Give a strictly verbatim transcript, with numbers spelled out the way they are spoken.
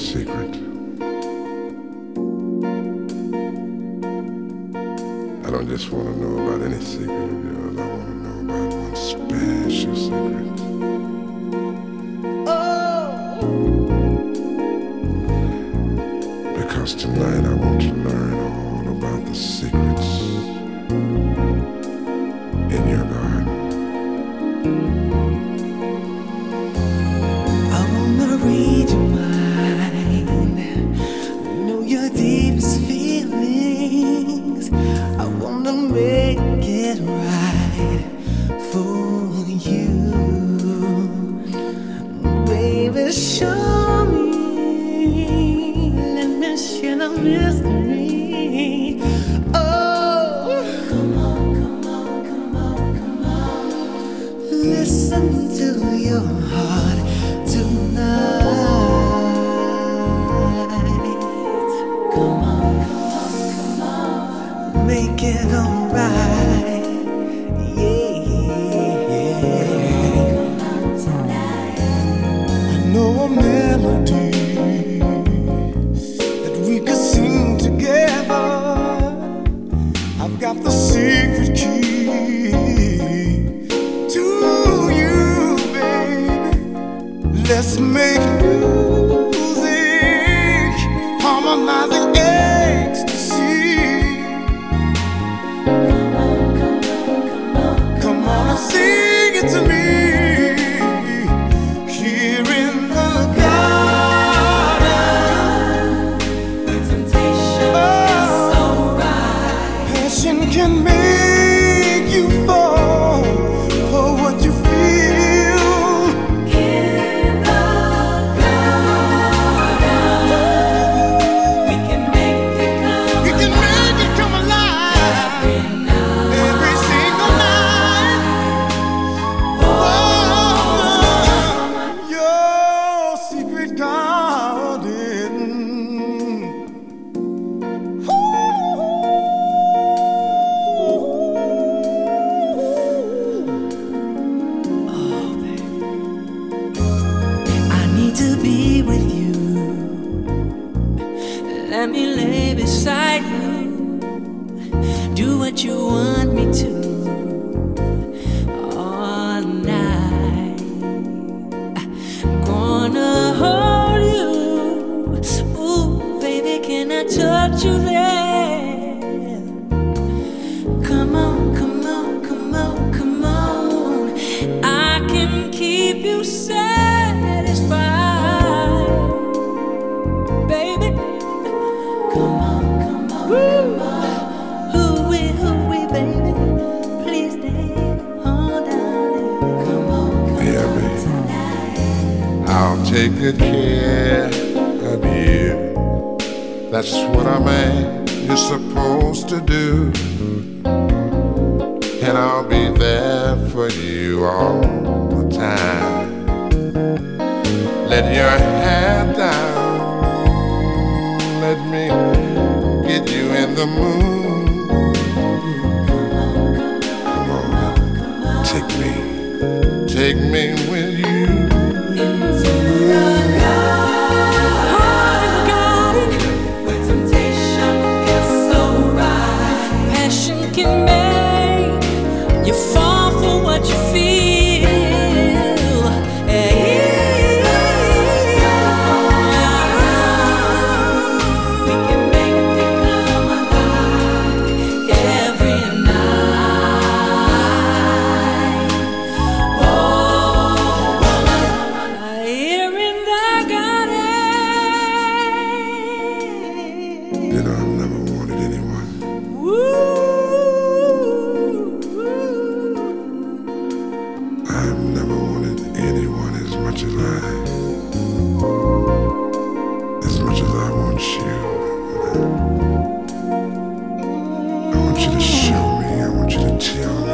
secret. I don't just want to know about any secret of yours. I want to know about one special secret. Oh. Because tonight I want to learn all about the secrets in your garden. I wanna read your mind, know your deepest feelings. I wanna make it right for you, baby. Show me, let me share the mystery. Oh, come on, come on, come on, come on. Listen to your heart tonight. Come on, come on, come on. Make it alright. Yeah, yeah. Come on tonight. I know a melody that we could sing together. I've got the secret key to you, baby. Let's make music, harmonizing ecstasy. Come on, come on, come on, come on and sing it to me. Here in the garden, the temptation is so right. Passion can make you fall for what you feel. In the garden, we can make it come We can make it come alive every night. every single night. Oh, your secret garden. Oh, baby. I need to be with you. Let me lay beside you. Do what you want me to all night. Gonna hold you. Ooh, baby, can I touch you there? Come on, come on, come on, come on. I can keep you satisfied, baby. Come on, come on, come on. Hooey, hooey, baby. Please stay on down. Come on, come Yeah, on baby. tonight. I'll take good care of you. That's what a man is supposed to do. And I'll be there for you all the time. Let your hair down. Let me get you in the mood. Come on, take me, take me with you. Into the garden, where temptation feels so right. Passion can make you fall for what you feel. Yeah. We can make it come alive every night. Oh, here in the garden. You know, I've never wanted anyone. I've never wanted anyone as much as I, as much as I want you. I want you to show me, I want you to tell me